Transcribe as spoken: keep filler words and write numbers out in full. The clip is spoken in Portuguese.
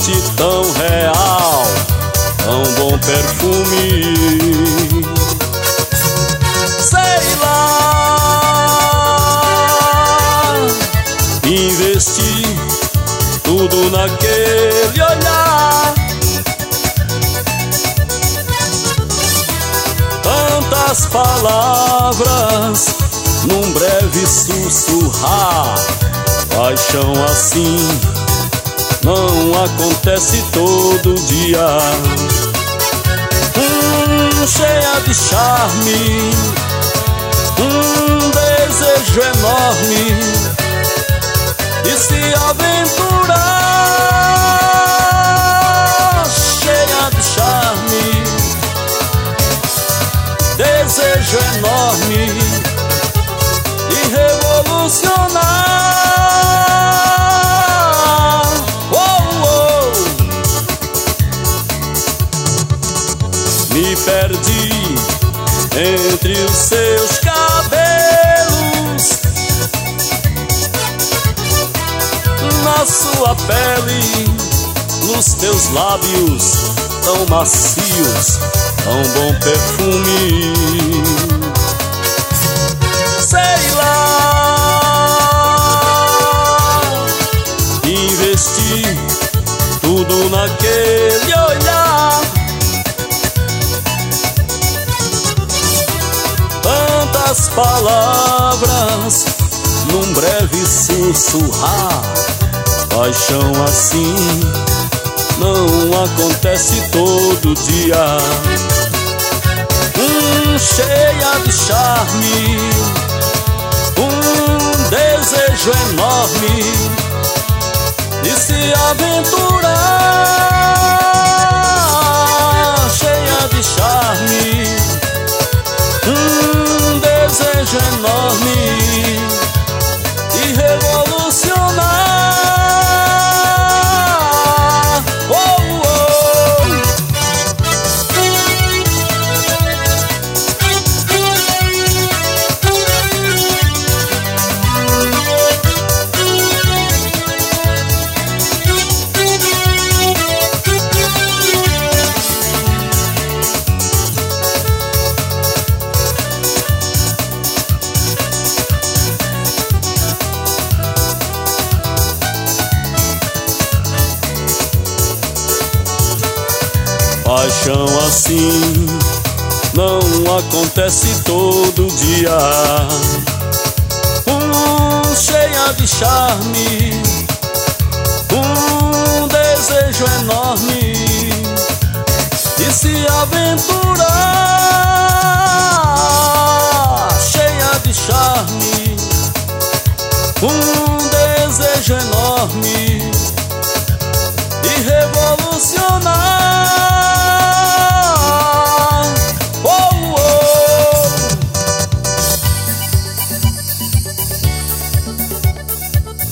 noite tão real, tão bom perfume. Sei lá, investi tudo naquele olhar, tantas palavras num breve sussurrar. Paixão assim não acontece todo dia. Hum, cheia de charme, um desejo enorme de se aventurar. Cheia de charme, desejo enorme de revolucionar. Me perdi entre os seus cabelos, na sua pele, nos teus lábios tão macios, tão bom perfume. Sei lá, investi tudo naquele olhar, tantas palavras num breve sussurrar. Paixão assim não acontece todo dia. Hum, cheia de charme, um desejo enorme de se aventurar. Cheia de charme, um desejo enorme de revolucionar. Oh, oh. Paixão assim não acontece todo dia. Hum, cheia de charme, um desejo enorme de se aventurar. Cheia de charme, um desejo enorme de revolucionar.